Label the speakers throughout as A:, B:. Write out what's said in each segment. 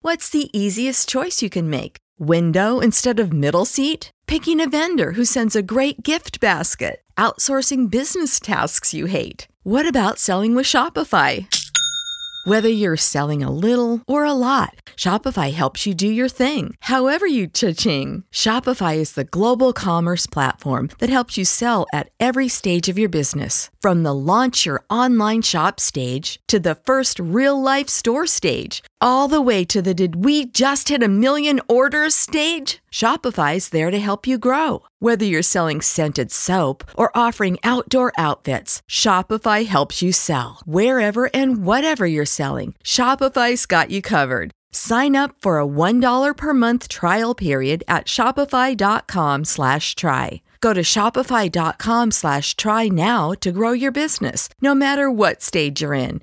A: What's the easiest choice you can make? Window instead of middle seat? Picking a vendor who sends a great gift basket? Outsourcing business tasks you hate? What about selling with Shopify? Whether you're selling a little or a lot, Shopify helps you do your thing, however you cha-ching. Shopify is the global commerce platform that helps you sell at every stage of your business. From the launch your online shop stage to the first real-life store stage, all the way to the did we just hit a million orders stage. Shopify's there to help you grow. Whether you're selling scented soap or offering outdoor outfits, Shopify helps you sell. Wherever and whatever you're selling, Shopify's got you covered. Sign up for a $1 per month trial period at shopify.com/try. Go to shopify.com/try now to grow your business, no matter what stage you're in.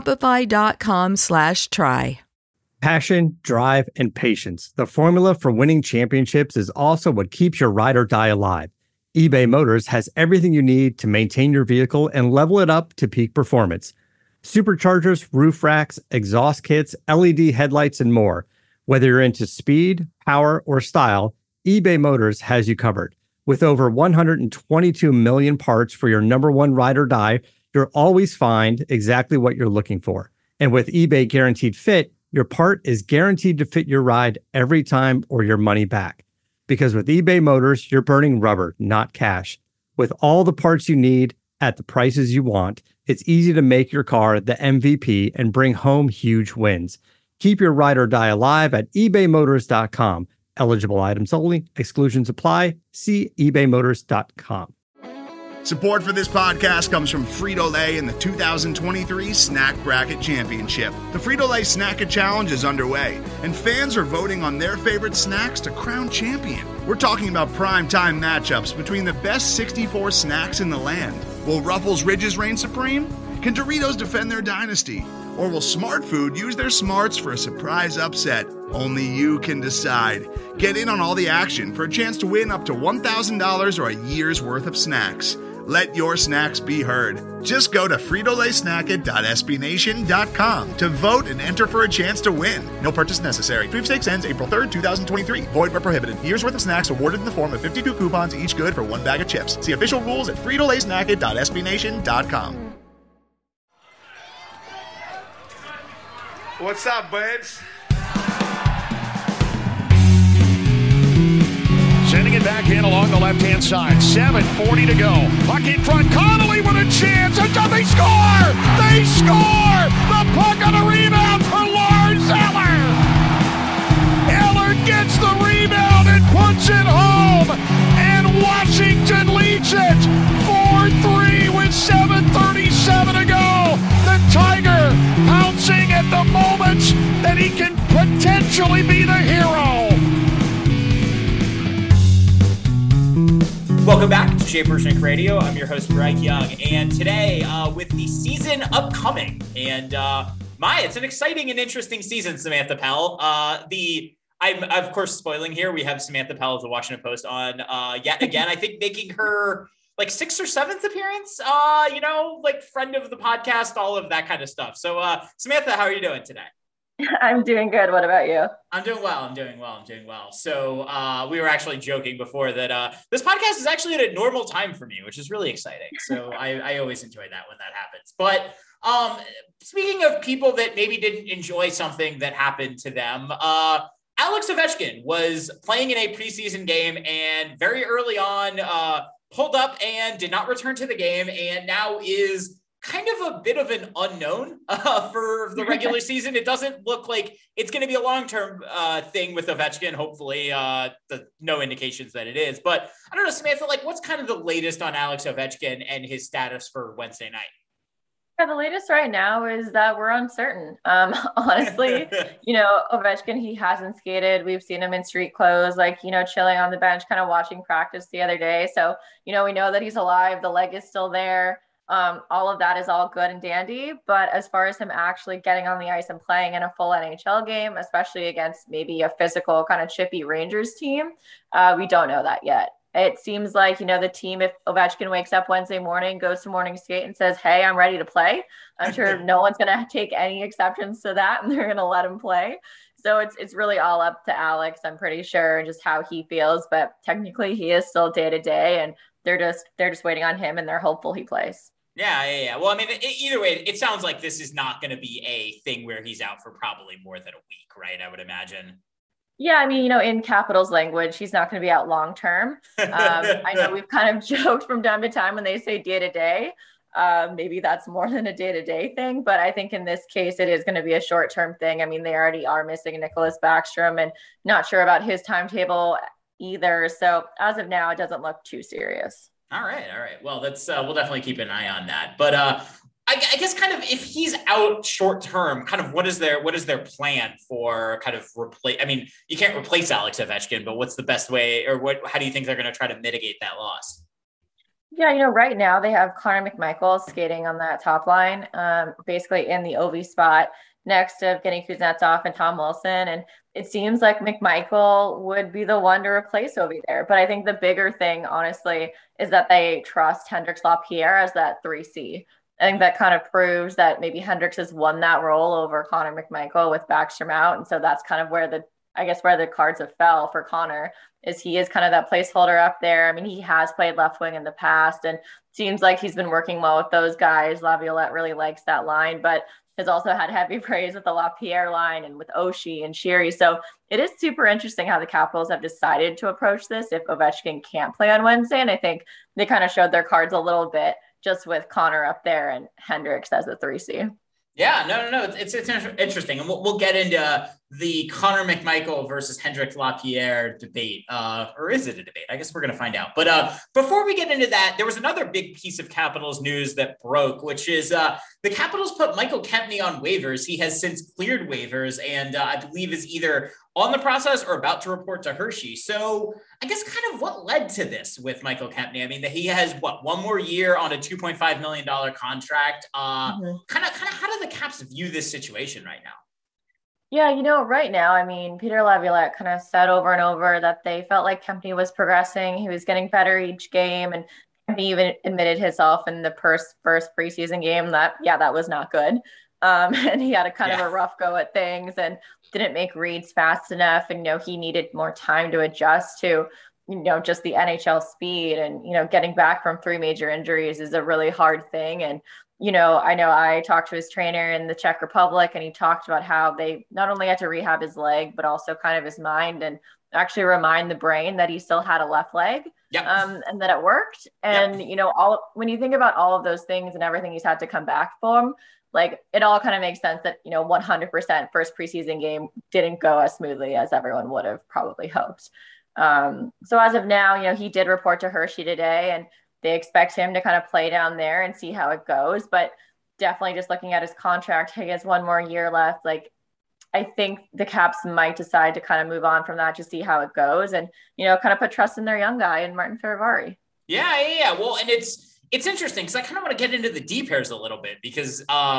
A: Shopify.com/try.
B: Passion, drive, and patience. The formula for winning championships is also what keeps your ride or die alive. eBay Motors has everything you need to maintain your vehicle and level it up to peak performance. Superchargers, roof racks, exhaust kits, LED headlights, and more. Whether you're into speed, power, or style, eBay Motors has you covered. With over 122 million parts for your number one ride or die, you'll always find exactly what you're looking for. And with eBay Guaranteed Fit, your part is guaranteed to fit your ride every time or your money back. Because with eBay Motors, you're burning rubber, not cash. With all the parts you need at the prices you want, it's easy to make your car the MVP and bring home huge wins. Keep your ride or die alive at ebaymotors.com. Eligible items only. Exclusions apply. See ebaymotors.com.
C: Support for this podcast comes from Frito-Lay and the 2023 Snack Bracket Championship. The Frito-Lay Snack-It Challenge is underway, and fans are voting on their favorite snacks to crown champion. We're talking about prime-time matchups between the best 64 snacks in the land. Will Ruffles Ridges reign supreme? Can Doritos defend their dynasty? Or will Smart Food use their smarts for a surprise upset? Only you can decide. Get in on all the action for a chance to win up to $1,000 or a year's worth of snacks. Let your snacks be heard. Just go to fritolaysnacket.sbnation.com to vote and enter for a chance to win. No purchase necessary. Sweepstakes ends April 3rd, 2023. Void where prohibited. Year's worth of snacks awarded in the form of 52 coupons, each good for one bag of chips. See official rules at fritolaysnacket.sbnation.com. What's up, babes?
D: Sending it back in along the left-hand side. 7:40 to go. Puck in front. Connolly with a chance. And they score! They score! The puck on a rebound for Lars Eller. Eller gets the rebound and puts it home. And Washington leads it 4-3 with 7:37 to go. The Tiger pouncing at the moment that he can potentially be the hero.
E: Welcome back to Schaefer Schick Radio. I'm your host, Greg Young, and today, with the season upcoming, and it's an exciting and interesting season, Samantha Pell. I'm of course spoiling here. We have Samantha Pell of the Washington Post on yet again. I think making her like 6th or 7th appearance. Like friend of the podcast, all of that kind of stuff. So, Samantha, how are you doing today?
F: I'm doing good. What about you?
E: I'm doing well. So we were actually joking before that this podcast is actually at a normal time for me, which is really exciting. So I always enjoy that when that happens. But speaking of people that maybe didn't enjoy something that happened to them, Alex Ovechkin was playing in a preseason game and very early on pulled up and did not return to the game, and now is kind of a bit of an unknown for the regular season. It doesn't look like it's going to be a long-term thing with Ovechkin. Hopefully, no indications that it is. But I don't know, Samantha, like what's kind of the latest on Alex Ovechkin and his status for Wednesday night?
F: Yeah, the latest right now is that we're uncertain. Honestly, Ovechkin, he hasn't skated. We've seen him in street clothes, chilling on the bench, kind of watching practice the other day. So, we know that he's alive. The leg is still there. All of that is all good and dandy. But as far as him actually getting on the ice and playing in a full NHL game, especially against maybe a physical kind of chippy Rangers team, we don't know that yet. It seems like, the team, if Ovechkin wakes up Wednesday morning, goes to morning skate and says, hey, I'm ready to play, I'm sure no one's going to take any exceptions to that and they're going to let him play. So it's really all up to Alex, I'm pretty sure, just how he feels. But technically, he is still day to day, and they're just waiting on him, and they're hopeful he plays.
E: Yeah. Well, I mean, either way, it sounds like this is not going to be a thing where he's out for probably more than a week, right? I would imagine.
F: Yeah, I mean, in Capitals language, he's not going to be out long term. I know we've kind of joked from time to time when they say day to day. Maybe that's more than a day to day thing, but I think in this case, it is going to be a short term thing. I mean, they already are missing Nicholas Backstrom, and not sure about his timetable either. So as of now, it doesn't look too serious.
E: All right. Well, that's we'll definitely keep an eye on that. But I guess kind of if he's out short term, kind of what is their plan for kind of replace? I mean, you can't replace Alex Ovechkin, but what's the best way, or how do you think they're going to try to mitigate that loss?
F: Yeah, right now they have Connor McMichael skating on that top line, basically in the OV spot next to Evgeny Kuznetsov and Tom Wilson. And it seems like McMichael would be the one to replace Ovi there. But I think the bigger thing, honestly, is that they trust Hendrix Lapierre as that 3C. I think that kind of proves that maybe Hendrix has won that role over Connor McMichael with Backstrom out. And so that's kind of where the cards have fell for Connor, is he is kind of that placeholder up there. I mean, he has played left wing in the past and seems like he's been working well with those guys. Laviolette really likes that line, but has also had heavy praise with the Lapierre line and with Oshie and Sheary. So it is super interesting how the Capitals have decided to approach this if Ovechkin can't play on Wednesday. And I think they kind of showed their cards a little bit just with Connor up there and Hendrix as a 3C.
E: Yeah, no. It's interesting. And we'll get into the Connor McMichael versus Hendrix Lapierre debate. Or is it a debate? I guess we're going to find out. But before we get into that, there was another big piece of Capitals news that broke, which is the Capitals put Michael Kempny on waivers. He has since cleared waivers and I believe is either on the process or about to report to Hershey. So I guess kind of what led to this with Michael Kempny? I mean, he has one more year on a $2.5 million contract. Kind of how do the Caps view this situation right now?
F: Yeah, right now, I mean, Peter Laviolette kind of said over and over that they felt like Kempny was progressing. He was getting better each game. And he even admitted himself in the first preseason game that was not good. And he had a kind of a rough go at things and didn't make reads fast enough. And, he needed more time to adjust to, just the NHL speed and, getting back from 3 major injuries is a really hard thing. And, I know I talked to his trainer in the Czech Republic and he talked about how they not only had to rehab his leg, but also kind of his mind and actually remind the brain that he still had a left leg. And that it worked. And, when you think about all of those things and everything he's had to come back from, like it all kind of makes sense that, 100% first preseason game didn't go as smoothly as everyone would have probably hoped. So as of now, he did report to Hershey today and they expect him to kind of play down there and see how it goes. But definitely just looking at his contract, he has 1 more year left. Like, I think the Caps might decide to kind of move on from that to see how it goes and, kind of put trust in their young guy and Martin Ferravari.
E: Yeah. Well, and it's interesting because I kind of want to get into the D pairs a little bit because,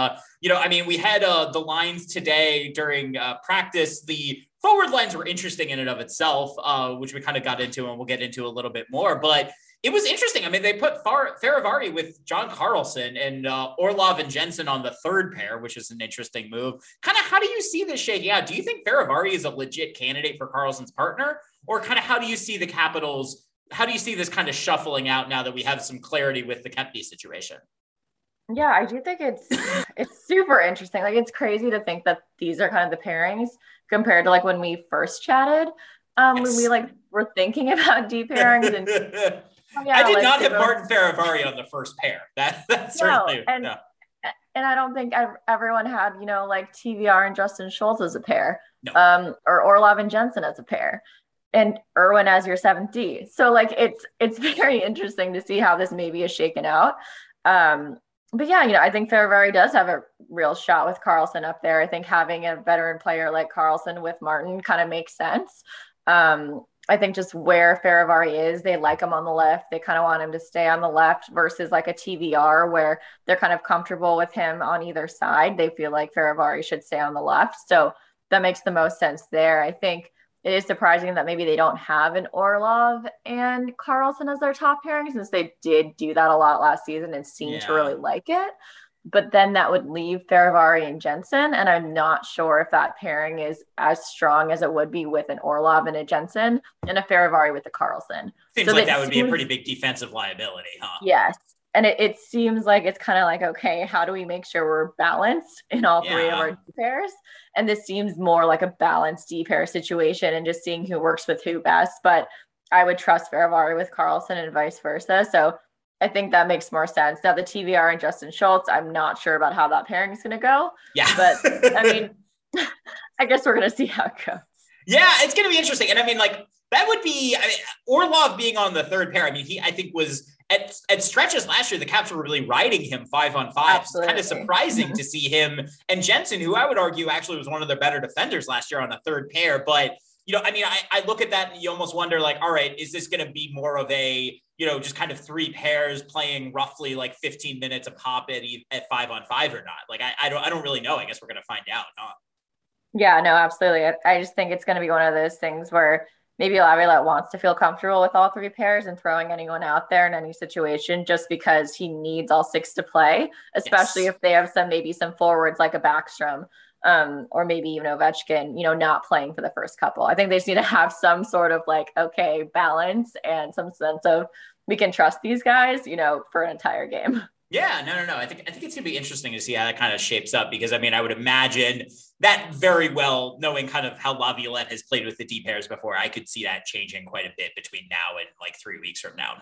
E: we had the lines today during practice. The forward lines were interesting in and of itself, which we kind of got into and we'll get into a little bit more. But it was interesting. I mean, they put Ferravari with John Carlson and Orlov and Jensen on the third pair, which is an interesting move. Kind of how do you see this shaking out? Do you think Ferravari is a legit candidate for Carlson's partner? Or kind of how do you see the Capitals? How do you see this kind of shuffling out now that we have some clarity with the Kempny situation?
F: Yeah, I do think it's super interesting. Like, it's crazy to think that these are kind of the pairings compared to like when we first chatted, when we were thinking about D pairings. And
E: I did not have Martin Ferravari on the first pair. That's certainly
F: and I don't think everyone had TVR and Justin Schultz as a pair, or Orlov and Jensen as a pair. And Irwin as your 7th D. So it's very interesting to see how this maybe is shaken out. But yeah, I think Ferravari does have a real shot with Carlson up there. I think having a veteran player like Carlson with Martin kind of makes sense. I think just where Ferravari is, they like him on the left. They kind of want him to stay on the left versus like a TVR where they're kind of comfortable with him on either side. They feel like Ferravari should stay on the left. So that makes the most sense there. I think it is surprising that maybe they don't have an Orlov and Carlson as their top pairing since they did do that a lot last season and seemed to really like it. but then that would leave Fehérváry and Jensen. And I'm not sure if that pairing is as strong as it would be with an Orlov and a Jensen and a Fehérváry with a Carlson.
E: Seems like that would be a pretty big defensive liability, huh?
F: Yes. And it seems like it's kind of like, okay, how do we make sure we're balanced in all three of our D pairs? And this seems more like a balanced D pair situation and just seeing who works with who best. But I would trust Fehérváry with Carlson and vice versa. So I think that makes more sense. Now the TVR and Justin Schultz, I'm not sure about how that pairing is going to go.
E: Yeah.
F: But I mean, I guess we're going to see how it goes.
E: Yeah, it's going to be interesting. And I mean, like, that would be, Orlov being on the third pair. I mean, I think was at stretches last year, the Caps were really riding him 5-on-5. Absolutely. It's kind of surprising to see him and Jensen, who I would argue actually was one of their better defenders last year on the third pair. But, I mean, I look at that and you almost wonder, like, all right, is this going to be more of a, just kind of three pairs playing roughly like 15 minutes a pop at 5-on-5 or not? Like, I don't really know. I guess we're going to find out. Huh?
F: Yeah, no, absolutely. I just think it's going to be one of those things where maybe Laviolette wants to feel comfortable with all three pairs and throwing anyone out there in any situation just because he needs all six to play, especially if they have maybe some forwards like a Backstrom or maybe even Ovechkin, not playing for the first couple. I think they just need to have some sort of like, okay, balance and some sense of we can trust these guys, for an entire game.
E: Yeah, no. I think it's going to be interesting to see how that kind of shapes up because, I mean, I would imagine that very well, knowing kind of how Laviolette has played with the D pairs before, I could see that changing quite a bit between now and like 3 weeks from now.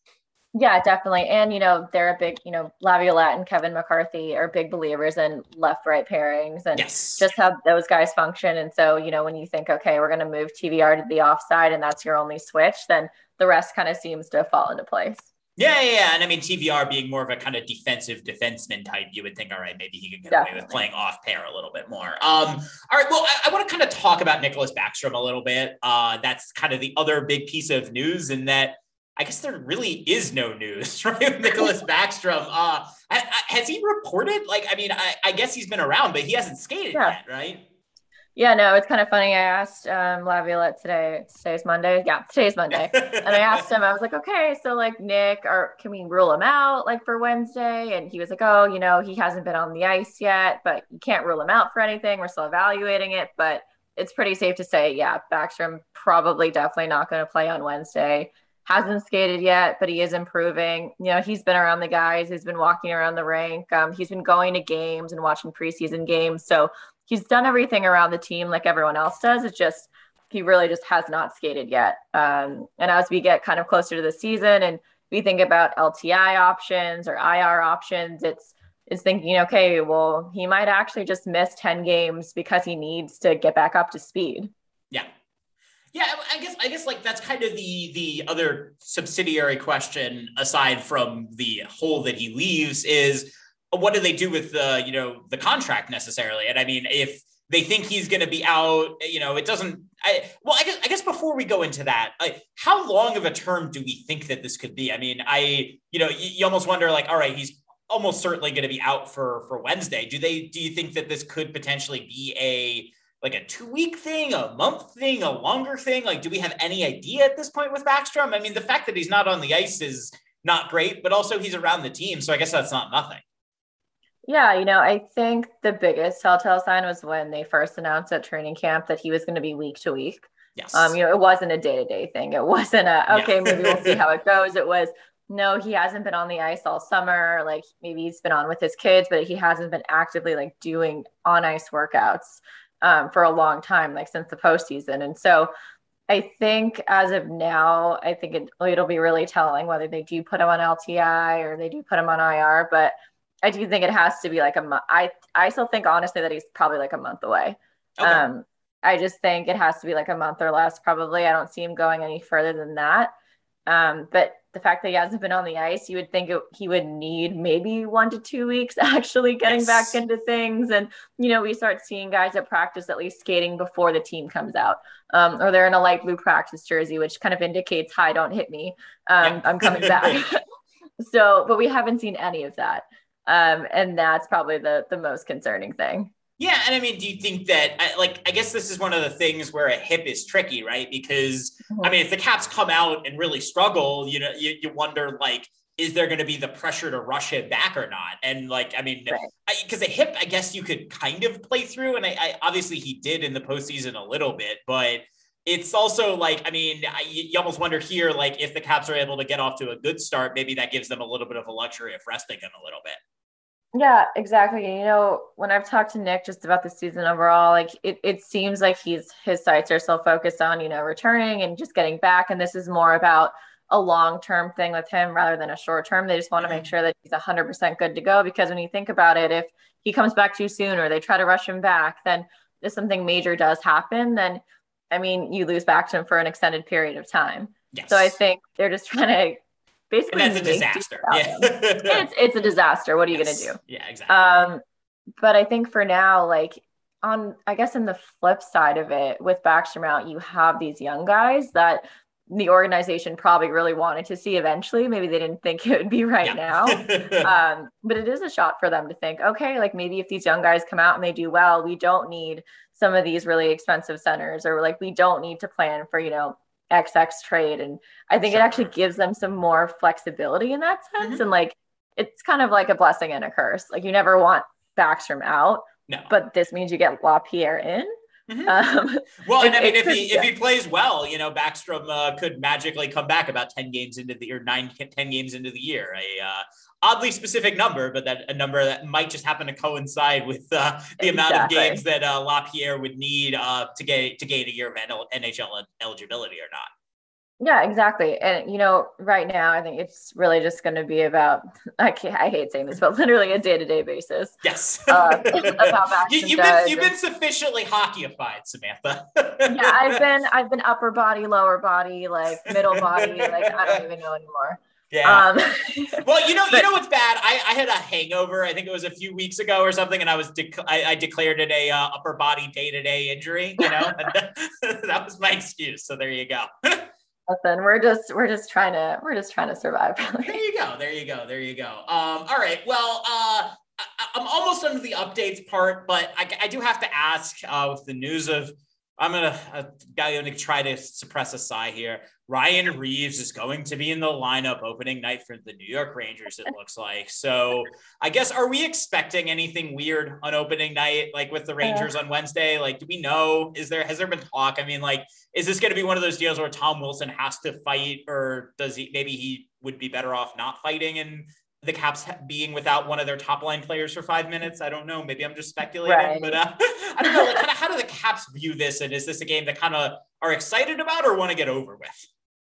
F: Yeah, definitely. And, they're a big, Laviolette and Kevin McCarthy are big believers in left-right pairings and just how those guys function. And so, when you think, okay, we're going to move TVR to the offside and that's your only switch, then the rest kind of seems to fall into place.
E: Yeah. And I mean, TVR being more of a kind of defensive defenseman type, you would think, all right, maybe he could get away with playing off pair a little bit more. All right. Well, I want to kind of talk about Nicholas Backstrom a little bit. That's kind of the other big piece of news in that I guess there really is no news, right? With Nicholas Backstrom. Has he reported? Like, I mean, I guess he's been around, but he hasn't skated yet, right?
F: Yeah, no, it's kind of funny. I asked Laviolette today. Today's Monday. Yeah, today's Monday. And I asked him, I was like, okay, so like Nick, can we rule him out like for Wednesday? And he was like, oh, he hasn't been on the ice yet, but you can't rule him out for anything. We're still evaluating it, but it's pretty safe to say, yeah, Backstrom probably definitely not going to play on Wednesday. Hasn't skated yet, but he is improving. He's been around the guys. He's been walking around the rink. He's been going to games and watching preseason games. So he's done everything around the team like everyone else does. It's just, he really just has not skated yet. And as we get kind of closer to the season and we think about LTI options or IR options, it's thinking, okay, well, he might actually just miss 10 games because he needs to get back up to speed.
E: Yeah, I guess like that's kind of the other subsidiary question aside from the hole that he leaves is what do they do with the contract necessarily? And I mean, if they think he's going to be out, it doesn't. I guess before we go into that, how long of a term do we think that this could be? I mean, you almost wonder like, all right, he's almost certainly going to be out for Wednesday. Do you think that this could potentially be a 2-week thing, a month thing, a longer thing? Like, do we have any idea at this point with Backstrom? I mean, the fact that he's not on the ice is not great, but also he's around the team. So I guess that's not nothing.
F: Yeah. I think the biggest telltale sign was when they first announced at training camp that he was going to be week to week.
E: Yes.
F: It wasn't a day-to-day thing. It wasn't maybe we'll see how it goes. It was, no, he hasn't been on the ice all summer. Like maybe he's been on with his kids, but he hasn't been actively like doing on ice workouts for a long time, like since the postseason. And so I think as of now, I think it'll be really telling whether they do put him on LTI or they do put him on IR. But I do think it has to be like a month. I still think honestly that he's probably like a month away. Okay. I just think it has to be like a month or less, probably. I don't see him going any further than that. But the fact that he hasn't been on the ice, you would think he would need maybe 1 to 2 weeks actually getting back into things. And, we start seeing guys at practice at least skating before the team comes out, or they're in a light blue practice jersey, which kind of indicates, hi, don't hit me. I'm coming back. But we haven't seen any of that. And that's probably the most concerning thing.
E: Yeah. And I mean, do you think that, I guess this is one of the things where a hip is tricky, right? Because, I mean, if the Caps come out and really struggle, you wonder, like, is there going to be the pressure to rush him back or not? And like, I mean, because a hip, I guess you could kind of play through. And I obviously he did in the postseason a little bit, but it's also like, I mean, you almost wonder here, like if the Caps are able to get off to a good start, maybe that gives them a little bit of a luxury of resting him a little bit.
F: Yeah, exactly. You know, when I've talked to Nick just about the season overall, like it seems like his sights are still focused on, you know, returning and just getting back. And this is more about a long-term thing with him rather than a short-term. They just want to make sure that he's 100% good to go, because when you think about it, if he comes back too soon or they try to rush him back, then if something major does happen, then, I mean, you lose Backstrom for an extended period of time.
E: Yes.
F: So I think they're just trying to basically.
E: And that's a disaster. Yeah.
F: It's a disaster. What are you going to do?
E: Yeah, exactly.
F: But I think for now, like I guess in the flip side of it, with Backstrom out, you have these young guys that the organization probably really wanted to see eventually. Maybe they didn't think it would be right now. But it is a shot for them to think, okay, like maybe if these young guys come out and they do well, we don't need some of these really expensive centers, or like, we don't need to plan for, you know, XX trade. And I think it actually gives them some more flexibility in that sense. And like, it's kind of like a blessing and a curse. Like you never want Backstrom out, but this means you get LaPierre in.
E: Well, and I mean, if he plays well, you know, Backstrom could magically come back about 10 games into the year, 10 games into the year. Oddly specific number, but that a number that might just happen to coincide with the amount of games that LaPierre would need to gain a year of NHL eligibility or not.
F: Yeah, exactly. And, you know, right now, I think it's really just going to be about, I hate saying this, but literally a day-to-day basis.
E: Yes.
F: Of how
E: you've been sufficiently hockey-ified, Samantha.
F: Yeah, I've been upper body, lower body, like middle body, like I don't even know anymore.
E: Yeah. Well, you know what's bad? I had a hangover. I think it was a few weeks ago or something, and I declared it a upper body day-to-day injury. You know, and that was my excuse. So there you go.
F: Listen, we're just trying to survive. Really.
E: There you go. All right. Well, I'm almost done with the updates part, but I do have to ask with the news of, I'm gonna try to suppress a sigh here. Ryan Reaves is going to be in the lineup opening night for the New York Rangers, it looks like. So I guess, are we expecting anything weird on opening night, like with the Rangers on Wednesday? Like, do we know, has there been talk? I mean, like, is this going to be one of those deals where Tom Wilson has to fight, or maybe he would be better off not fighting and the Caps being without one of their top line players for 5 minutes? I don't know. Maybe I'm just speculating, but I don't know. Like, how do the Caps view this? And is this a game that kind of are excited about or want to get over with?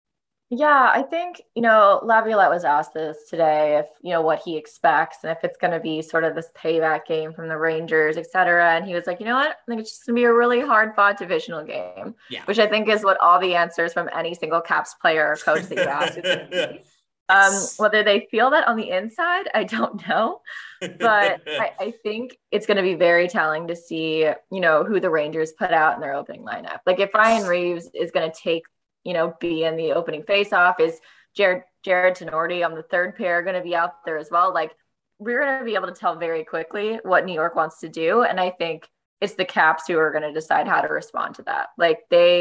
F: Yeah, I think, you know, Laviolette was asked this today, if, you know, what he expects and if it's going to be sort of this payback game from the Rangers, et cetera. And he was like, you know what? I think it's just going to be a really hard fought divisional game, which I think is what all the answers from any single Caps player or coach that you ask is going to be. Whether they feel that on the inside, I don't know, but I think it's going to be very telling to see, you know, who the Rangers put out in their opening lineup. Like if Ryan Reaves is going to take, you know, be in the opening faceoff, is Jared Tenorti on the third pair going to be out there as well? Like we're going to be able to tell very quickly what New York wants to do. And I think it's the Caps who are going to decide how to respond to that. Like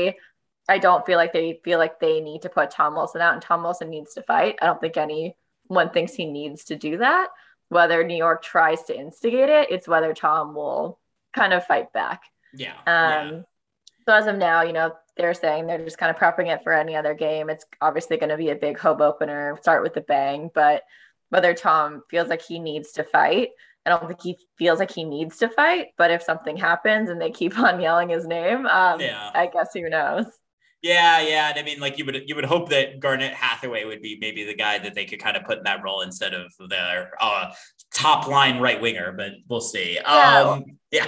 F: I don't feel like they need to put Tom Wilson out, and Tom Wilson needs to fight. I don't think anyone thinks he needs to do that. Whether New York tries to instigate it, it's whether Tom will kind of fight back.
E: Yeah.
F: So as of now, you know, they're saying they're just kind of prepping it for any other game. It's obviously going to be a big home opener, start with a bang, but whether Tom feels like he needs to fight, I don't think he feels like he needs to fight, but if something happens and they keep on yelling his name, I guess who knows?
E: Yeah. And I mean, like you would hope that Garnet Hathaway would be maybe the guy that they could kind of put in that role instead of their top line right winger, but we'll see.
F: And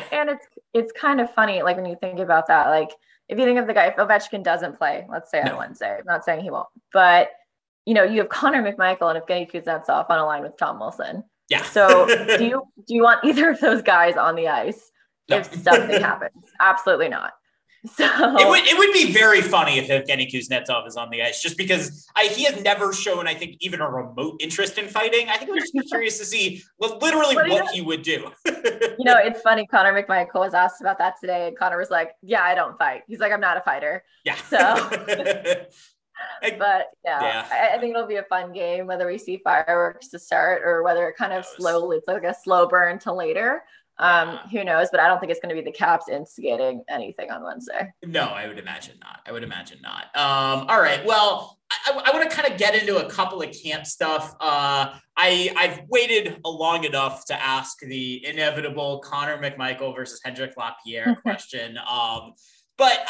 F: it's kind of funny, like when you think about that, like if you think of the guy, if Ovechkin doesn't play, let's say on Wednesday, I'm not saying he won't, but you know, you have Connor McMichael and Evgeny Kuznetsov on a line with Tom Wilson.
E: Yeah.
F: So do you want either of those guys on the ice if something happens? Absolutely not. So
E: it would be very funny if Evgeny Kuznetsov is on the ice, just because he has never shown, I think, even a remote interest in fighting. I think we're just curious to see what he would do.
F: You know, it's funny. Connor McMichael was asked about that today, and Connor was like, "Yeah, I don't fight." He's like, "I'm not a fighter."
E: Yeah.
F: So But I think it'll be a fun game, whether we see fireworks to start or whether it kind of slowly, it's like a slow burn to later. Who knows? But I don't think it's going to be the Caps instigating anything on Wednesday.
E: No, I would imagine not. All right. Well, I want to kind of get into a couple of camp stuff. I've waited long enough to ask the inevitable Connor McMichael versus Hendrik Lapierre question. But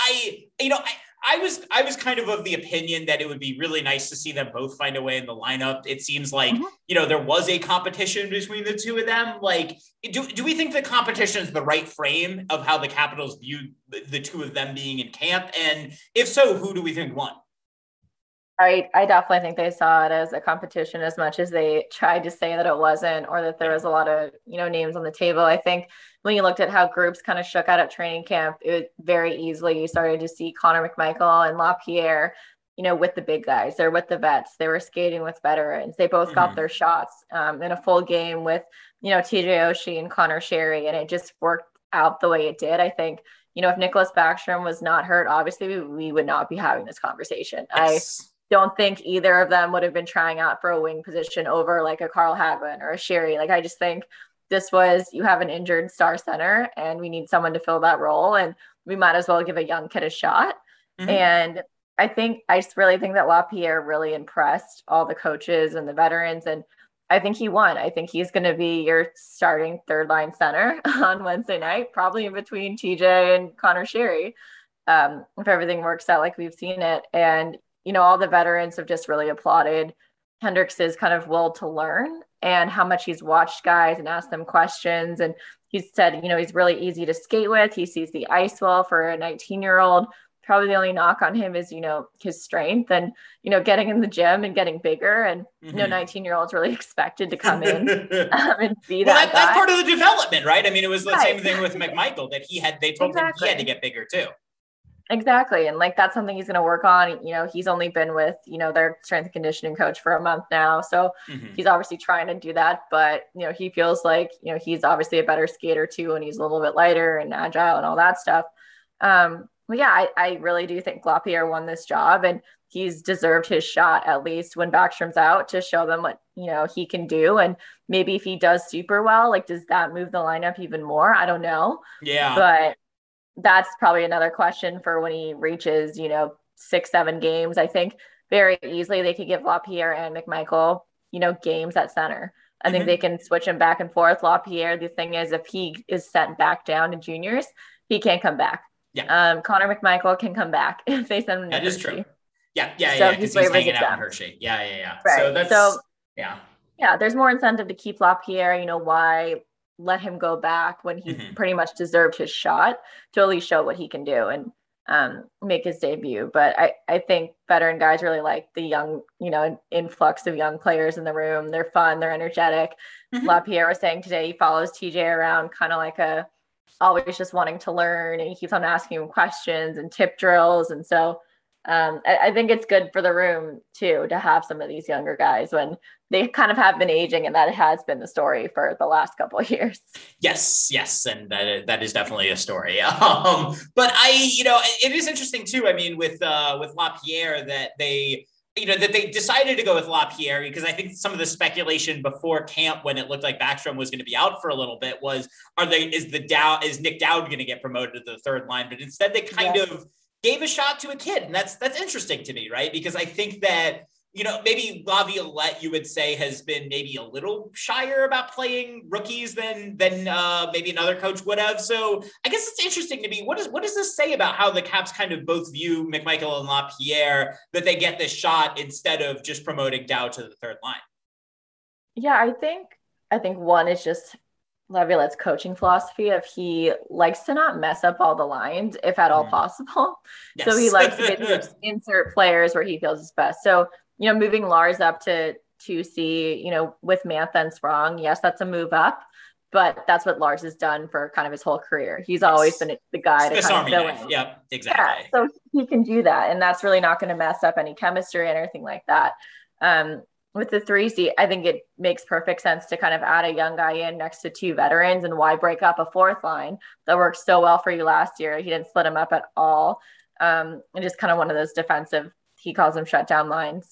E: I was kind of the opinion that it would be really nice to see them both find a way in the lineup. It seems like, there was a competition between the two of them. Like, do we think the competition is the right frame of how the Capitals view the two of them being in camp? And if so, who do we think won?
F: I definitely think they saw it as a competition as much as they tried to say that it wasn't, or that there was a lot of, names on the table. I think when you looked at how groups kind of shook out at training camp, it very easily, you started to see Connor McMichael and Lapierre, with the big guys. They're with the vets. They were skating with veterans. They both got their shots in a full game with, TJ Oshie and Connor Sherry, and it just worked out the way it did. I think, if Nicholas Backstrom was not hurt, obviously we would not be having this conversation.
E: Yes.
F: I don't think either of them would have been trying out for a wing position over like a Carl Hagelin or a Sherry. Like, I just think this was, you have an injured star center and we need someone to fill that role, and we might as well give a young kid a shot. And I just really think that Lapierre really impressed all the coaches and the veterans, and I think he won. I think he's going to be your starting third line center on Wednesday night, probably in between TJ and Connor Sherry, if everything works out like we've seen it. And all the veterans have just really applauded Hendricks's kind of will to learn and how much he's watched guys and asked them questions. And he's said, he's really easy to skate with. He sees the ice well for a 19-year-old. Probably the only knock on him is, his strength and, getting in the gym and getting bigger. And, 19-year-olds really expected to come in and be that guy.
E: That's part of the development, right? I mean, it was the same thing with McMichael that they told him he had to get bigger too.
F: Exactly. And that's something he's going to work on. He's only been with, their strength and conditioning coach for a month now. So he's obviously trying to do that, but, he feels like, he's obviously a better skater too. And he's a little bit lighter and agile and all that stuff. But yeah, I really do think Lapierre won this job, and he's deserved his shot, at least when Backstrom's out, to show them what, he can do. And maybe if he does super well, does that move the lineup even more? I don't know.
E: Yeah.
F: But that's probably another question for when he reaches, 6-7 games. I think very easily they could give Lapierre and McMichael, games at center. I think they can switch him back and forth. Lapierre, the thing is, if he is sent back down to juniors, he can't come back.
E: Yeah.
F: Connor McMichael can come back if they send him to
E: Hershey. That is true. Yeah.
F: So
E: because he's hanging out in Hershey. Yeah.
F: Right.
E: Yeah,
F: there's more incentive to keep Lapierre. Why let him go back when he's pretty much deserved his shot to at least show what he can do and make his debut. But I think veteran guys really like the young, influx of young players in the room. They're fun. They're energetic. Lapierre was saying today he follows TJ around kind of like always just wanting to learn, and he keeps on asking him questions and tip drills. And so I think it's good for the room too, to have some of these younger guys when they kind of have been aging, and that has been the story for the last couple of years.
E: Yes. And that is definitely a story. But it is interesting too. I mean, with Lapierre that they decided to go with Lapierre, because I think some of the speculation before camp, when it looked like Backstrom was going to be out for a little bit, was, is Nick Dowd going to get promoted to the third line? But instead they kind of gave a shot to a kid. And that's interesting to me, right? Because I think that, maybe Laviolette, you would say, has been maybe a little shyer about playing rookies than maybe another coach would have. So I guess it's interesting to me. What does this say about how the Caps kind of both view McMichael and Lapierre, that they get this shot instead of just promoting Dowd to the third line?
F: Yeah, I think one is just Laviolette's coaching philosophy of he likes to not mess up all the lines if at all possible. Yes. So he likes to insert players where he feels is best. So, moving Lars up to 2C, with Mantha and Sprong, yes, that's a move up, but that's what Lars has done for kind of his whole career. He's always been the guy to kind of fill in.
E: Yeah, exactly.
F: Yeah, so he can do that, and that's really not going to mess up any chemistry and everything like that. With the 3C, I think it makes perfect sense to kind of add a young guy in next to two veterans, and why break up a fourth line that worked so well for you last year. He didn't split him up at all. And just kind of one of those defensive he calls them shutdown lines.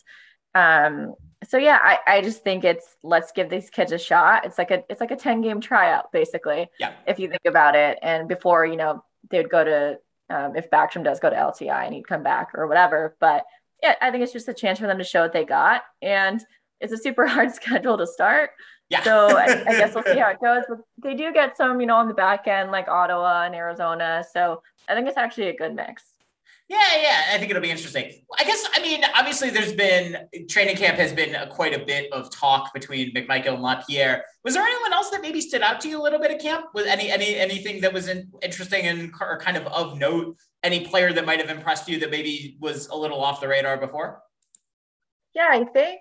F: So yeah, I just think let's give these kids a shot. It's like a 10-game tryout, basically.
E: Yeah.
F: If you think about it. And before, they would go to, if Backstrom does go to LTI and he'd come back or whatever. But yeah, I think it's just a chance for them to show what they got. And it's a super hard schedule to start.
E: Yeah.
F: So I guess we'll see how it goes. But they do get some, on the back end, like Ottawa and Arizona. So I think it's actually a good mix.
E: Yeah, I think it'll be interesting. Obviously training camp has been quite a bit of talk between McMichael and LaPierre. Was there anyone else that maybe stood out to you a little bit at camp? Was anything that was interesting and or kind of note? Any player that might have impressed you that maybe was a little off the radar before?
F: Yeah, I think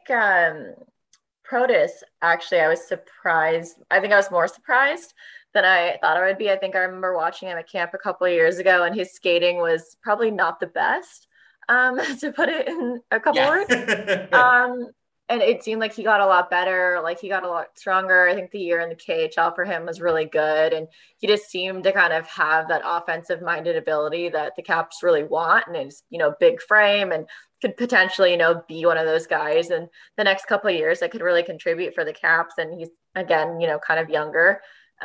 F: Protas, actually, I was surprised. I think I was more surprised than I thought I would be. I think I remember watching him at camp a couple of years ago, and his skating was probably not the best, to put it in a couple words. And it seemed like he got a lot better. Like he got a lot stronger. I think the year in the KHL for him was really good. And he just seemed to kind of have that offensive minded ability that the Caps really want. And it's, big frame and could potentially, be one of those guys in the next couple of years that could really contribute for the Caps. And he's, again, kind of younger.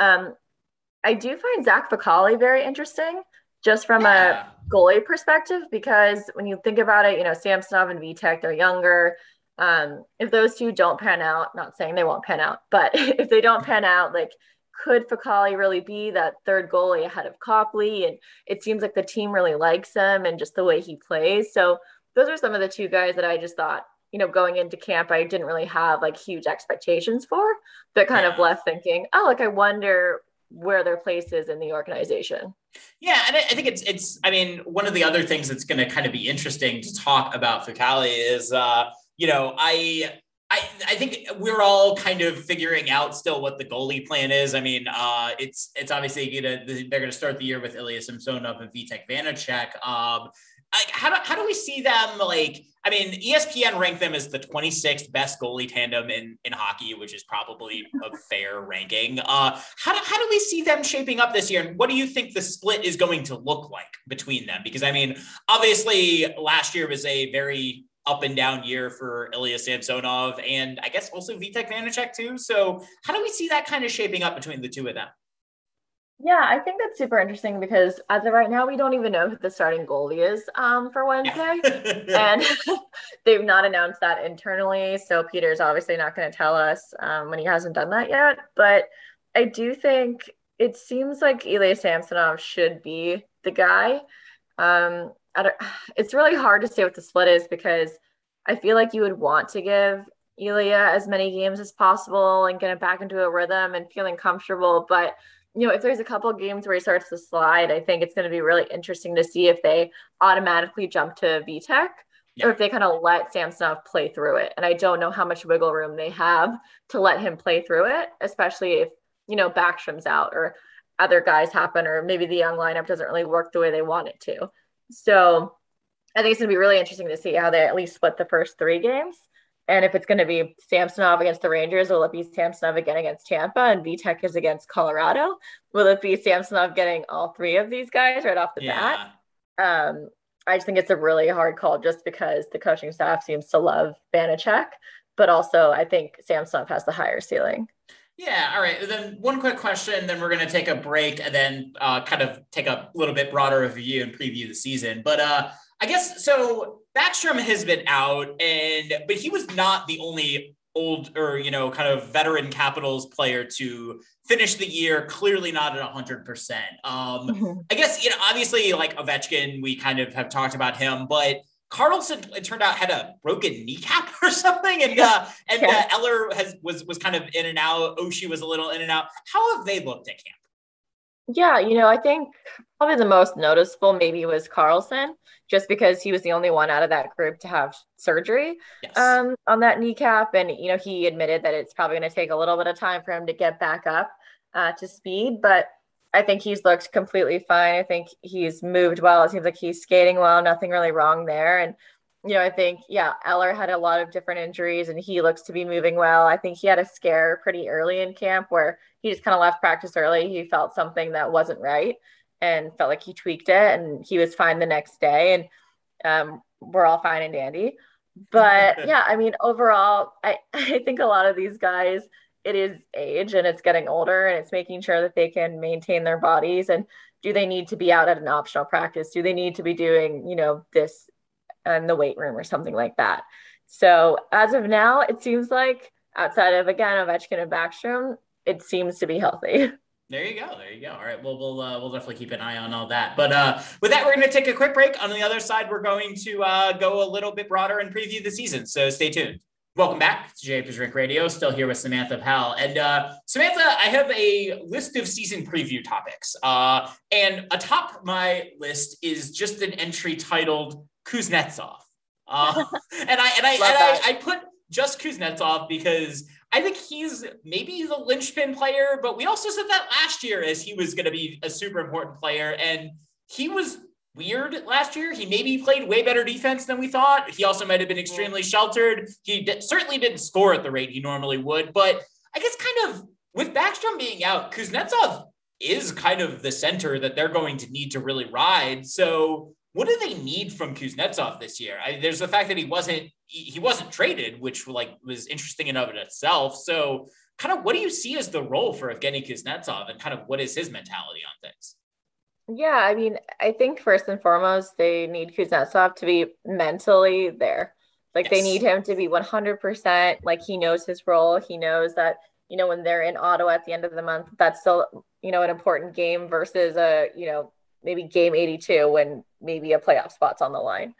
F: I do find Zach Fucale very interesting just from a goalie perspective, because when you think about it, Samsonov and Vitek, they're younger. If those two don't pan out, not saying they won't pan out, but if they don't pan out, like, could Fucale really be that third goalie ahead of Copley? And it seems like the team really likes him and just the way he plays. So those are some of the two guys that I just thought, going into camp, I didn't really have like huge expectations for, but kind of left thinking, I wonder where their place is in the organization.
E: Yeah. And I think it's one of the other things that's going to kind of be interesting to talk about Fucale is, I think we're all kind of figuring out still what the goalie plan is. It's obviously they're going to start the year with Ilya Samsonov and Vitek Vanacek. How do we see them? ESPN ranked them as the 26th best goalie tandem in hockey, which is probably a fair ranking. How do we see them shaping up this year? And what do you think the split is going to look like between them? Because obviously last year was a very up and down year for Ilya Samsonov and I guess also Vitek Vanacek too. So how do we see that kind of shaping up between the two of them?
F: Yeah, I think that's super interesting because as of right now, we don't even know who the starting goalie is for Wednesday. And they've not announced that internally. So Peter's obviously not going to tell us when he hasn't done that yet. But I do think it seems like Ilya Samsonov should be the guy. It's really hard to say what the split is because I feel like you would want to give Ilya as many games as possible and get him back into a rhythm and feeling comfortable. But if there's a couple of games where he starts to slide, I think it's going to be really interesting to see if they automatically jump to Vitek or if they kind of let Samsonov play through it. And I don't know how much wiggle room they have to let him play through it, especially if, Backstrom's out or other guys happen, or maybe the young lineup doesn't really work the way they want it to. So I think it's going to be really interesting to see how they at least split the first 3 games. And if it's going to be Samsonov against the Rangers, will it be Samsonov again against Tampa and Vitek is against Colorado? Will it be Samsonov getting all 3 of these guys right off the bat? I just think it's a really hard call just because the coaching staff seems to love Vanacek, but also I think Samsonov has the higher ceiling.
E: Yeah. All right. Then one quick question, then we're going to take a break and then kind of take a little bit broader review and preview the season. But I guess so Backstrom has been out but he was not the only old or, kind of veteran Capitals player to finish the year, clearly not at 100%. I guess, obviously like Ovechkin, we kind of have talked about him, but Karlsson, it turned out, had a broken kneecap or something, and Eller was kind of in and out. Oshie was a little in and out. How have they looked at camp?
F: Yeah, I think probably the most noticeable maybe was Karlsson, just because he was the only one out of that group to have surgery on that kneecap, and he admitted that it's probably going to take a little bit of time for him to get back up to speed, but I think he's looked completely fine. I think he's moved well. It seems like he's skating well. Nothing really wrong there. And, I think, Eller had a lot of different injuries and he looks to be moving well. I think he had a scare pretty early in camp where he just kind of left practice early. He felt something that wasn't right and felt like he tweaked it and he was fine the next day. And we're all fine and dandy. But yeah, I mean, overall, I think a lot of these guys, it is age and it's getting older, and it's making sure that they can maintain their bodies. And do they need to be out at an optional practice? Do they need to be doing, this in the weight room or something like that? So as of now, it seems like outside of, again, Ovechkin and Backstrom, it seems to be healthy.
E: There you go. There you go. All right. Well, we'll definitely keep an eye on all that. But with that, we're going to take a quick break. On the other side, we're going to go a little bit broader and preview the season. So stay tuned. Welcome back to JP's Rink Radio. Still here with Samantha Powell. And Samantha, I have a list of season preview topics. And atop my list is just an entry titled Kuznetsov. And I put just Kuznetsov because I think he's maybe the linchpin player, but we also said that last year as he was going to be a super important player, and he was weird last year. He maybe played way better defense than we thought. He also might have been extremely sheltered. He certainly didn't score at the rate he normally would, but I guess kind of with Backstrom being out, Kuznetsov is kind of the center that they're going to need to really ride. So what do they need from Kuznetsov this year? There's the fact that he wasn't traded, which was interesting in of itself. So kind of what do you see as the role for Evgeny Kuznetsov, and kind of what is his mentality on things?
F: Yeah, I mean, I think first and foremost, they need Kuznetsov to be mentally there. They need him to be 100%. He knows his role. He knows that, when they're in Ottawa at the end of the month, that's still, an important game versus maybe game 82 when maybe a playoff spot's on the line.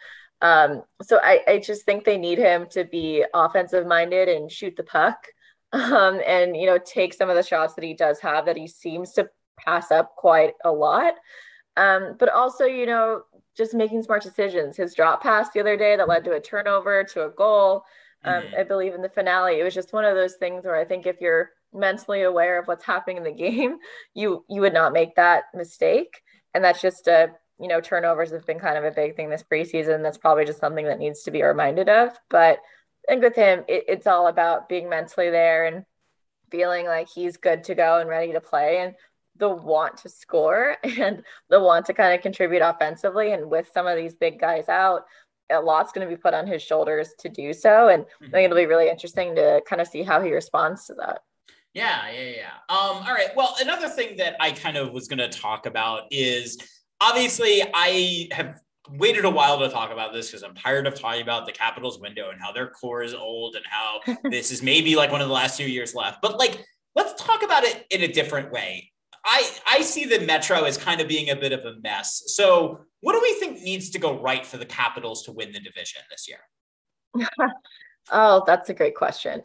F: So I just think they need him to be offensive minded and shoot the puck and, take some of the shots that he does have that he seems to pass up quite a lot. But also, just making smart decisions. His drop pass the other day that led to a turnover to a goal. I believe in the finale, it was just one of those things where I think if you're mentally aware of what's happening in the game, you would not make that mistake. And that's just turnovers have been kind of a big thing this preseason. That's probably just something that needs to be reminded of. But I think with him, it's all about being mentally there and feeling like he's good to go and ready to play, and the want to score and the want to kind of contribute offensively. And with some of these big guys out, a lot's going to be put on his shoulders to do so. And I think it'll be really interesting to kind of see how he responds to that.
E: Yeah. All right. Well, another thing that I kind of was going to talk about is, obviously I have waited a while to talk about this because I'm tired of talking about the Capitals window and how their core is old and how this is maybe one of the last 2 years left. But let's talk about it in a different way. I see the Metro as kind of being a bit of a mess. So what do we think needs to go right for the Capitals to win the division this year?
F: Oh, that's a great question.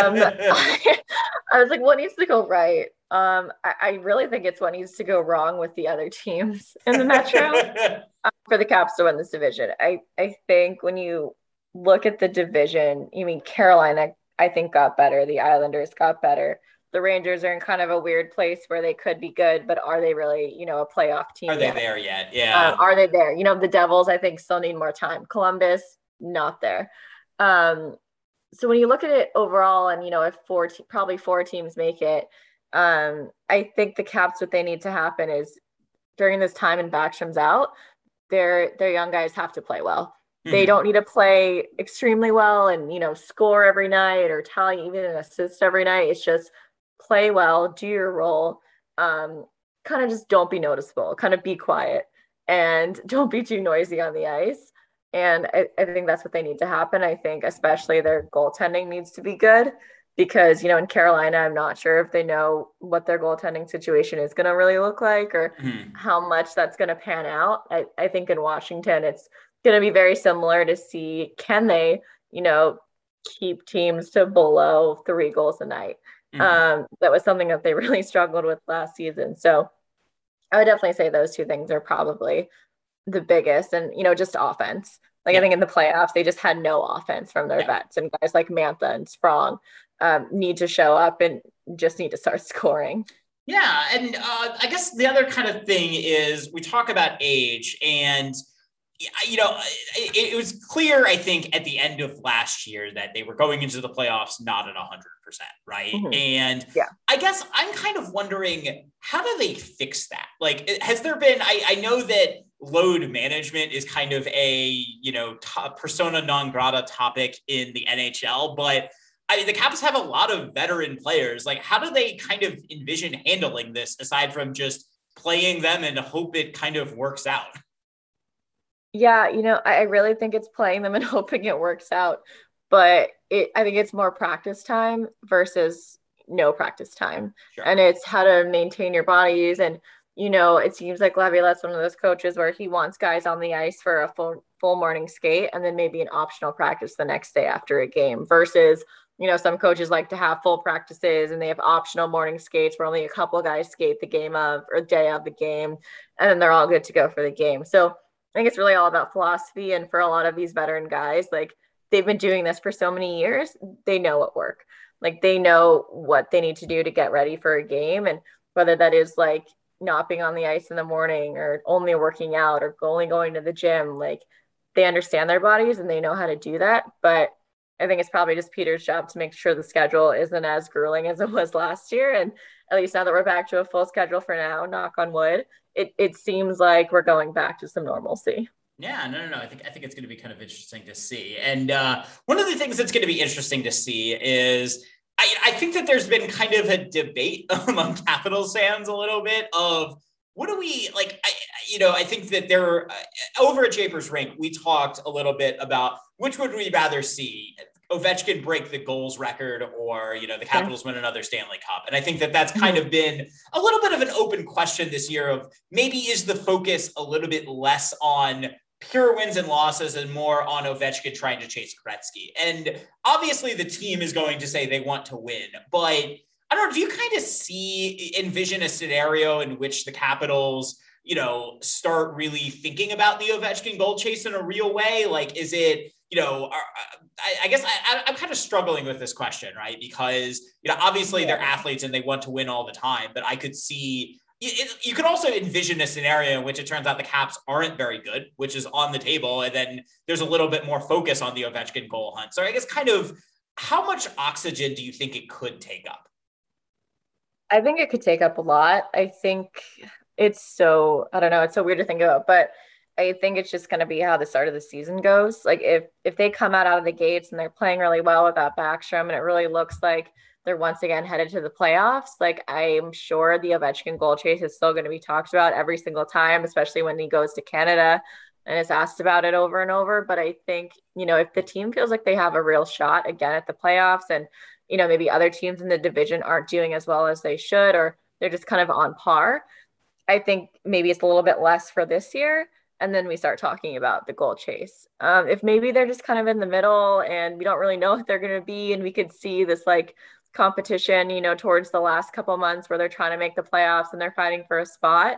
F: I was like, what needs to go right? I really think it's what needs to go wrong with the other teams in the Metro for the Caps to win this division. I think when you look at the division, Carolina, I think got better. The Islanders got better. The Rangers are in kind of a weird place where they could be good, but are they really, a playoff team?
E: Are they there yet? Yeah.
F: Are they there? The Devils, I think, still need more time. Columbus, not there. So when you look at it overall and, if probably four teams make it, I think the Caps, what they need to happen is during this time and Backstrom's out, their young guys have to play well. Mm-hmm. They don't need to play extremely well and, score every night or tally even an assist every night. It's just play well, do your role, kind of just don't be noticeable, kind of be quiet and don't be too noisy on the ice. And I think that's what they need to happen. I think especially their goaltending needs to be good because, in Carolina, I'm not sure if they know what their goaltending situation is going to really look like or how much that's going to pan out. I think in Washington, it's going to be very similar to see, can they, keep teams to below 3 goals a night? That was something that they really struggled with last season. So I would definitely say those two things are probably the biggest. And, just offense. I think in the playoffs, they just had no offense from their vets, and guys like Mantha and Sprong need to show up and just need to start scoring.
E: Yeah. And I guess the other kind of thing is we talk about age, and it was clear, I think, at the end of last year that they were going into the playoffs not at 100%, right? Mm-hmm. And I guess I'm kind of wondering, how do they fix that? Has there been, I know that load management is kind of a, persona non grata topic in the NHL, but I mean, the Caps have a lot of veteran players. Like, how do they kind of envision handling this aside from just playing them and hope it kind of works out?
F: Yeah, I really think it's playing them and hoping it works out. But I think it's more practice time versus no practice time. Sure. And it's how to maintain your bodies. And, it seems like Laviolette's one of those coaches where he wants guys on the ice for a full morning skate and then maybe an optional practice the next day after a game versus, some coaches like to have full practices and they have optional morning skates where only a couple of guys skate the game of or day of the game. And then they're all good to go for the game. So I think it's really all about philosophy. And for a lot of these veteran guys, like they've been doing this for so many years, they know what work. Like they know what they need to do to get ready for a game. And whether that is like not being on the ice in the morning or only working out or only going to the gym, like they understand their bodies and they know how to do that. But I think it's probably just Peter's job to make sure the schedule isn't as grueling as it was last year. And at least now that we're back to a full schedule for now, knock on wood, it seems like we're going back to some normalcy.
E: Yeah, no. I think it's going to be kind of interesting to see. And one of the things that's going to be interesting to see is I think that there's been kind of a debate among Capitals fans a little bit of what do we like? I think that there over at Japers Rink, we talked a little bit about which would we rather see, Ovechkin break the goals record or, the Capitals win another Stanley Cup. And I think that that's kind of been a little bit of an open question this year of maybe is the focus a little bit less on pure wins and losses and more on Ovechkin trying to chase Gretzky. And obviously the team is going to say they want to win, but I don't know, do you kind of envision a scenario in which the Capitals, start really thinking about the Ovechkin goal chase in a real way? Like, is it, I guess I'm kind of struggling with this question, right? Because, obviously they're athletes and they want to win all the time, but I could see you could also envision a scenario in which it turns out the Caps aren't very good, which is on the table. And then there's a little bit more focus on the Ovechkin goal hunt. So I guess kind of how much oxygen do you think it could take up?
F: I think it could take up a lot. I think it's so weird to think about, but I think it's just going to be how the start of the season goes. Like if they come out of the gates and they're playing really well without Backstrom and it really looks like they're once again headed to the playoffs, like I'm sure the Ovechkin goal chase is still going to be talked about every single time, especially when he goes to Canada and is asked about it over and over. But I think, if the team feels like they have a real shot again at the playoffs and, maybe other teams in the division aren't doing as well as they should, or they're just kind of on par, I think maybe it's a little bit less for this year. And then we start talking about the goal chase. If maybe they're just kind of in the middle and we don't really know if they're going to be, and we could see this like competition, towards the last couple months where they're trying to make the playoffs and they're fighting for a spot.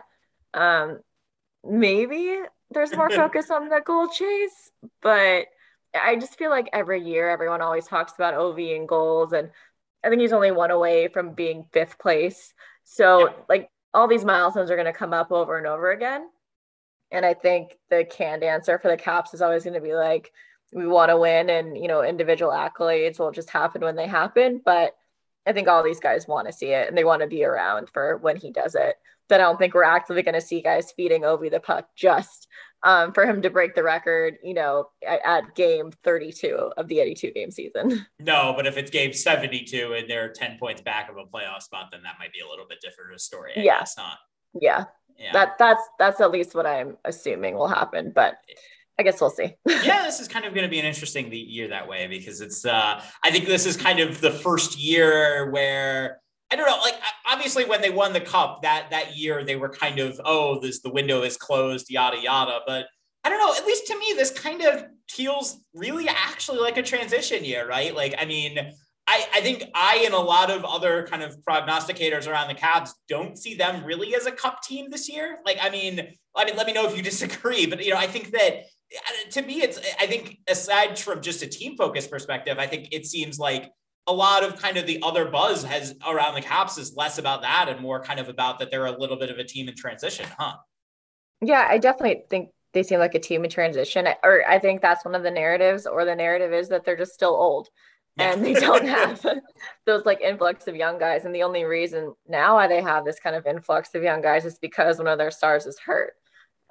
F: Maybe there's more focus on the goal chase, but I just feel like every year, everyone always talks about Ovi and goals. And I think he's only one away from being 5th place. So like all these milestones are going to come up over and over again. And I think the canned answer for the Caps is always going to be like, we want to win and, individual accolades will just happen when they happen. But I think all these guys want to see it and they want to be around for when he does it. But I don't think we're actively going to see guys feeding Ovi the puck just for him to break the record, at game 32 of the 82 game season.
E: No, but if it's game 72 and they're 10 points back of a playoff spot, then that might be a little bit different of a story. I guess not.
F: Yeah. That's at least what I'm assuming will happen, but I guess we'll see.
E: Yeah, this is kind of going to be an interesting year that way because it's, I think this is kind of the first year where, I don't know, like obviously when they won the cup that year, they were kind of, the window is closed, yada, yada. But I don't know, at least to me, this kind of feels really actually like a transition year, right? Like, I mean, I think and a lot of other kind of prognosticators around the Caps don't see them really as a cup team this year. Like, I mean, let me know if you disagree, but, I think that to me, I think aside from just a team focused perspective, I think it seems like a lot of kind of the other buzz has around the Caps is less about that and more kind of about that they're a little bit of a team in transition, huh?
F: Yeah, I definitely think they seem like a team in transition, or I think that's one of the narratives, or the narrative is that they're just still old. Yeah. And they don't have those like influx of young guys. And the only reason now why they have this kind of influx of young guys is because one of their stars is hurt.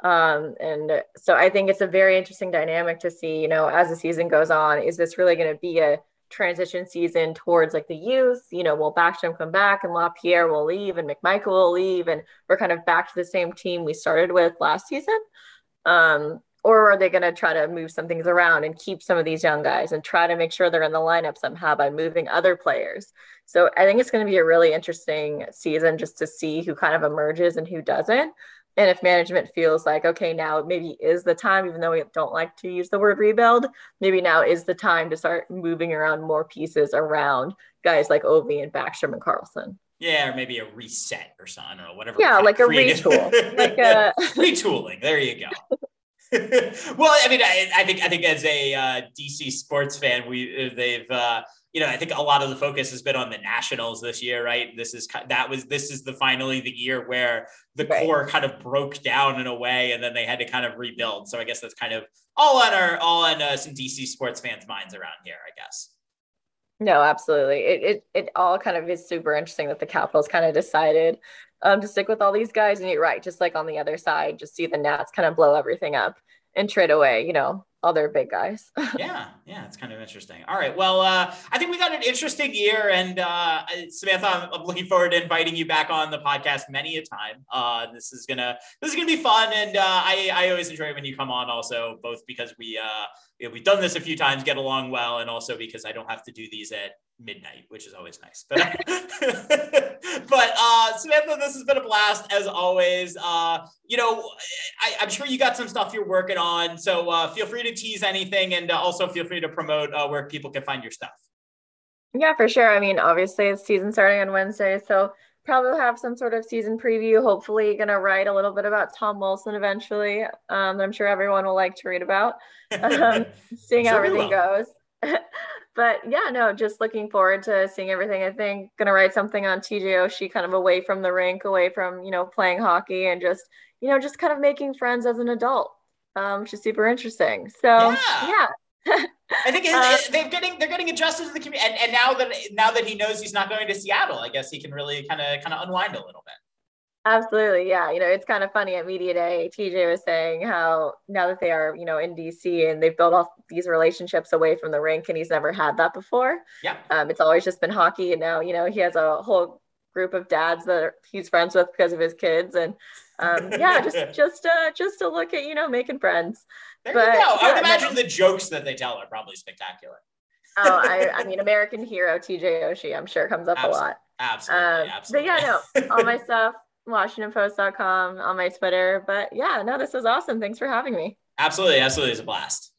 F: And so I think it's a very interesting dynamic to see, you know, as the season goes on, is this really going to be a transition season towards like the youth? You know, will Backstrom come back and LaPierre will leave and McMichael will leave and we're kind of back to the same team we started with last season? Or are they going to try to move some things around and keep some of these young guys and try to make sure they're in the lineup somehow by moving other players? So I think it's going to be a really interesting season just to see who kind of emerges and who doesn't. And if management feels like, okay, now maybe is the time, even though we don't like to use the word rebuild, maybe now is the time to start moving around more pieces around guys like Ovi and Backstrom and Carlson.
E: Yeah, or maybe a reset or something, I don't know, whatever.
F: Yeah, like a retool. Like a
E: retooling. There you go. Well, I mean, I think as a DC sports fan, they've you know, I think a lot of the focus has been on the Nationals this year, right? This is finally the year where the core kind of broke down in a way, and then they had to kind of rebuild. So I guess that's kind of all on some DC sports fans' minds around here, I guess.
F: No, absolutely. It all kind of is super interesting that the Capitals kind of decided to stick with all these guys. And you're right, just like on the other side, just see the Nats kind of blow everything up and trade away, you know, all their big guys.
E: Yeah, it's kind of interesting. All right, well, I think we got an interesting year, and Samantha, I'm looking forward to inviting you back on the podcast many a time. This is gonna be fun, and I always enjoy when you come on. Also, both because we've done this a few times, get along well, and also because I don't have to do these at midnight, which is always nice. But Samantha, this has been a blast as always. You know, I'm sure you got some stuff you're working on, so feel free to tease anything, and also feel free to promote where people can find your stuff.
F: Yeah, for sure. I mean, obviously it's season starting on Wednesday, so probably will have some sort of season preview. Hopefully gonna write a little bit about Tom Wilson eventually. I'm sure everyone will like to read about, seeing how everything goes. But yeah, no, just looking forward to seeing everything. I think gonna write something on TJ Oshie, kind of away from the rink, away from, you know, playing hockey, and just, you know, just kind of making friends as an adult, which is super interesting. So yeah.
E: I think they're getting adjusted to the community, and now that he knows he's not going to Seattle, I guess he can really kind of unwind a little bit.
F: Absolutely. Yeah. You know, it's kind of funny at Media Day, TJ was saying how now that they are, you know, in DC and they've built off these relationships away from the rink, and he's never had that before.
E: Yeah.
F: It's always just been hockey. And now, you know, he has a whole group of dads that he's friends with because of his kids. And yeah, just to look at, you know, making friends.
E: There you go. I would imagine the jokes that they tell are probably spectacular.
F: I mean, American hero TJ Oshie, I'm sure comes up a lot.
E: Absolutely.
F: But yeah, no, all my stuff, WashingtonPost.com, on my Twitter. But yeah, no, this was awesome. Thanks for having me.
E: Absolutely. It's a blast.